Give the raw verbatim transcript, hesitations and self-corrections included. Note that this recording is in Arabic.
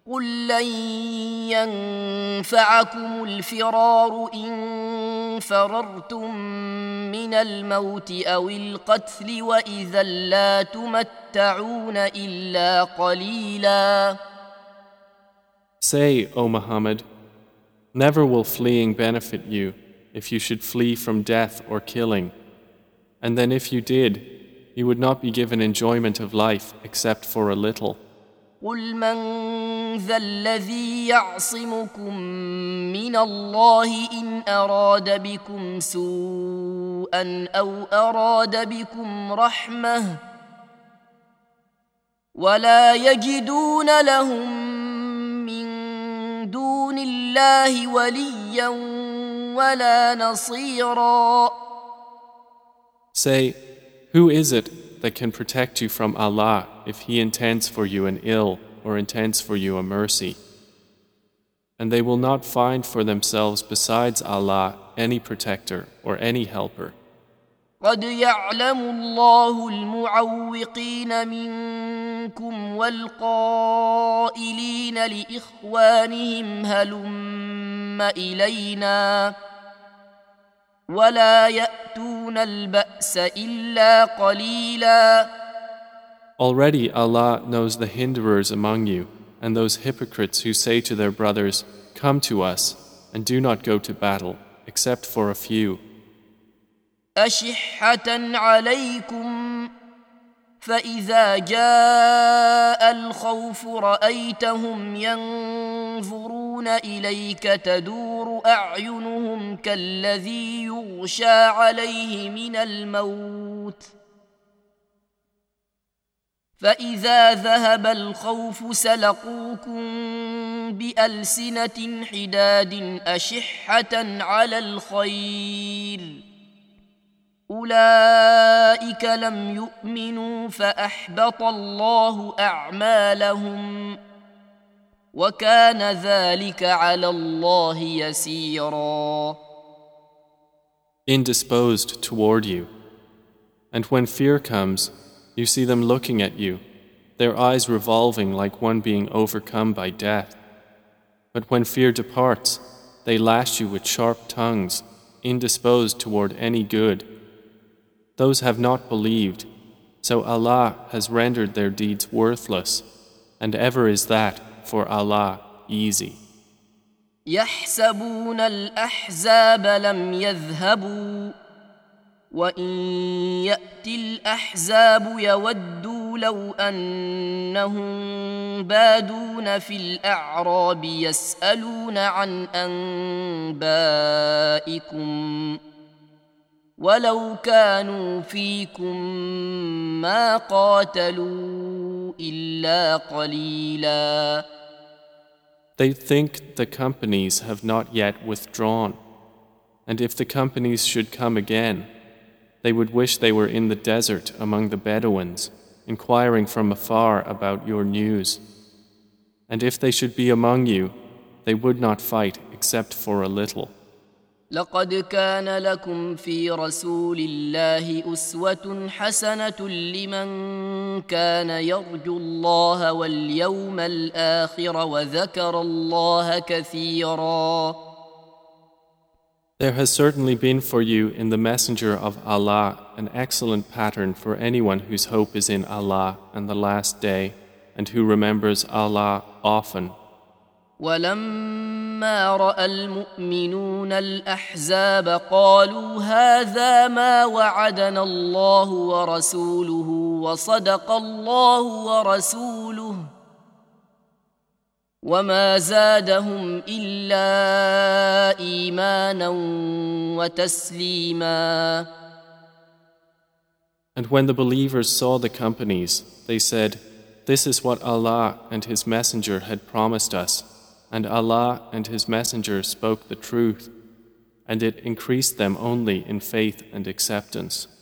قل لن ينفعكم الفرار إن فررتم من الموت أو القتل وإذا لا تمتعون إلا قليلا. Say, O Muhammad, never will fleeing benefit you if you should flee from death or killing, and then if you did, you would not be given enjoyment of life except for a little. قل من ذا الذي يعصمكم من الله إن أراد بكم سوءا أو أراد بكم رحمة ولا يجدون لهم من دون الله وليا ولا نصيرا. Say, who is it that can protect you from Allah if He intends for you an ill or intends for you a mercy? And they will not find for themselves besides Allah any protector or any helper. قد يعلم الله المعوقين منكم والقائلين لإخوانهم هلم إلينا ولا يأتون البأس إلا قليلا. Already Allah knows the hinderers among you and those hypocrites who say to their brothers, "Come to us," and do not go to battle, except for a few. أشحة عليكم فإذا جاء الخوف رأيتهم ينظرون إليك تدور أعينهم كالذي يغشى عليه من الموت فإذا ذهب الخوف سلقوكم بألسنة حداد أشحة على الخير أولئك لم يؤمنوا فأحبط الله أعمالهم وكان ذلك على الله يسيرا. Indisposed toward you, and when fear comes, you see them looking at you, their eyes revolving like one being overcome by death. But when fear departs, they lash you with sharp tongues, indisposed toward any good. Those have not believed, so Allah has rendered their deeds worthless, and ever is that for Allah easy. يحسبون الأحزاب لم يذهبوا وإن يأتي الأحزاب يودوا لو أنهم بادون في الأعراب يسألون عن أنبائكم ولو كانوا فيكم ما قاتلوا إلا قليلا. They think the companies have not yet withdrawn, and if the companies should come again, they would wish they were in the desert among the Bedouins, inquiring from afar about your news. And if they should be among you, they would not fight except for a little. لقد كان لكم في رسول الله أسوة حسنة لمن كان يرجو الله واليوم الآخر وذكر الله كثيرا. There has certainly been for you in the Messenger of Allah an excellent pattern for anyone whose hope is in Allah and the Last Day, and who remembers Allah often. ولما رأى المؤمنون الأحزاب قالوا هذا ما وعدنا الله ورسوله وصدق الله ورسوله وما زادهم إلا إيمانا وتسليما. And when the believers saw the companies, they said, "This is what Allah and His Messenger had promised us." And Allah and His Messenger spoke the truth, and it increased them only in faith and acceptance.